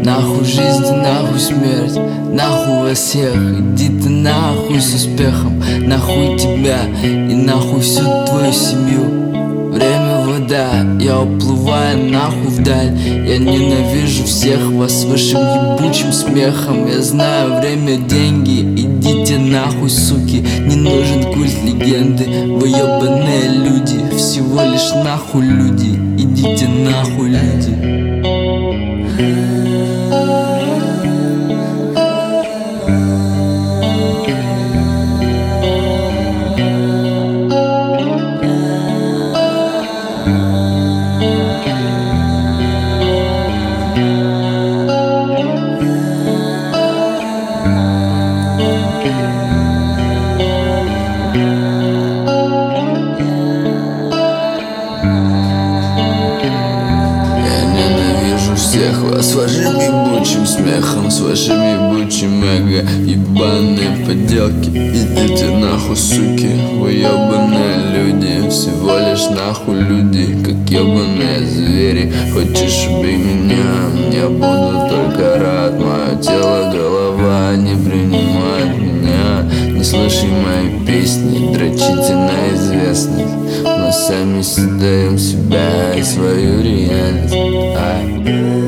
Нахуй жизнь, нахуй смерть, нахуй вас всех. Иди ты нахуй с успехом, нахуй тебя и нахуй всю твою семью. Время вода, я уплываю нахуй вдаль. Я ненавижу всех вас с вашим ебучим смехом. Я знаю, время деньги, идите нахуй, суки. Не нужен культ легенды, вы ебаные люди. Всего лишь нахуй люди, идите нахуй, люди. Всех вас с вашим ебучим смехом, с вашим ебучим эго. Ебаные подделки, идите нахуй, суки. Вы ебаные люди, всего лишь нахуй люди, как ебаные звери. Хочешь убей меня, я буду только рад. Мое тело, голова не принимает меня. Не слушай мои песни, дрочите на известность. Мы сами создаем себя и свою реальность.